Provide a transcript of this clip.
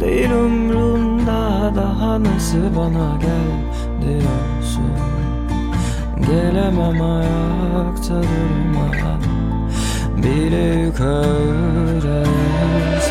Değil umrunda, daha nasıl bana gel diyorsun. Gelemem ayakta durma, bile yukarı